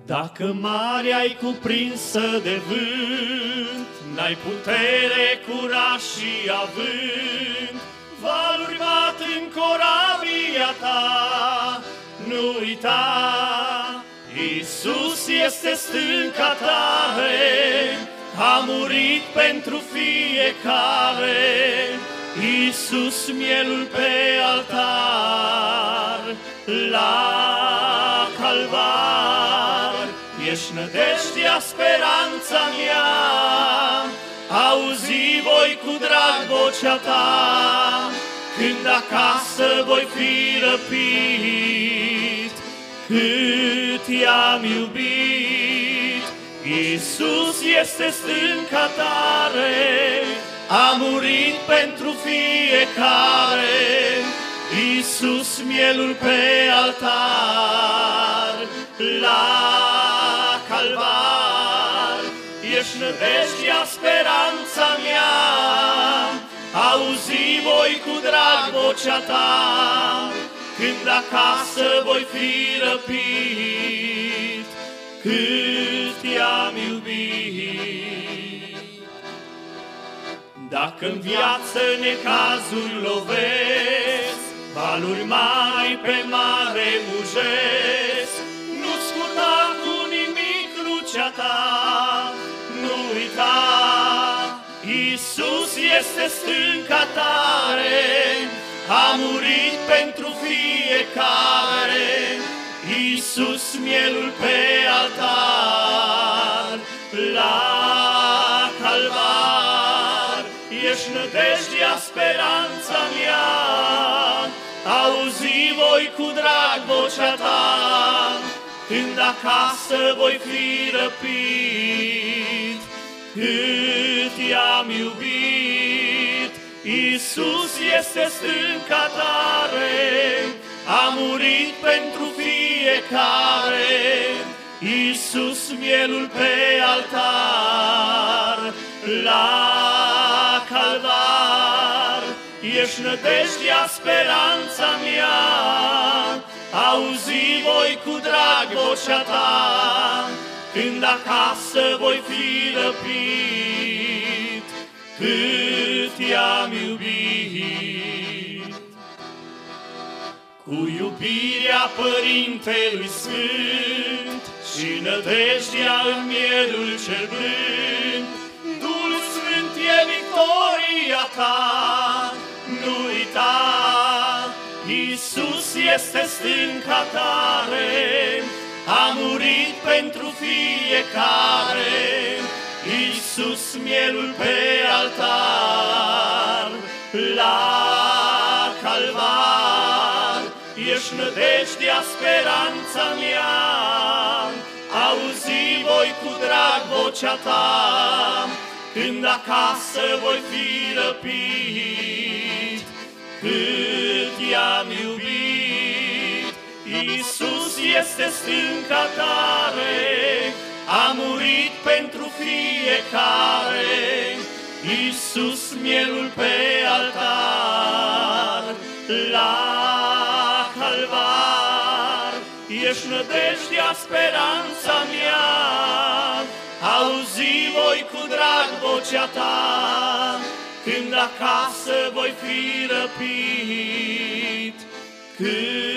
Dacă marea ai cuprinsă de vânt, n-ai putere, curaj și avânt, valuri bat în corabia ta, nu uita, Iisus este stânca tare, a murit pentru fiecare, Iisus mielul pe altar, la calvar, ești nădejdea, speranța mea, auzi voi cu drag vocea ta, când acasă voi fi răpit, cât i-am iubit. Iisus este stânca tare, a murit pentru fiecare, Iisus mielul pe altar, la calvar, ești nădejdea, speranța mea, auzi voi cu drag vocea ta, când acasă voi fi răpit, cât i-am iubit. Dacă-n viață necazuri lovesc, valuri mari pe mare mujesc, nu-ți scurta cu nimic crucea ta, nu uita, Iisus este stânca tare, a murit pentru fiecare, Iisus mielul pe altar, la calvar, ești nădejdea, speranța mea, auzi voi cu drag vocea ta, când acasă voi fi răpit, cât i-am iubit. Iisus este stânca tare, a murit pentru fiecare, Iisus mielul pe altar, la calvar, ești nădejdea, speranța mea, auzi voi cu drag vocea ta, când acasă voi fi răpit, cât i-am iubit. Cu iubirea Părintelui Sfânt și nădejdea în mielul cel blând, Duhul Sfânt e victoria ta, nu uita, Iisus este stânca tare, a murit pentru fiecare, Iisus mielul pe altar, la calvar, ești nădejdea, speranța mea, auzi voi cu drag vocea ta, când acasă voi fi răpit, cât i-am iubit. Iisus este stânca tare, a murit pentru fiecare, Iisus mielul pe altar, la calvar, ești nădejdea, speranța mea, auzi voi cu drag vocea ta, când acasă voi fi răpit, cât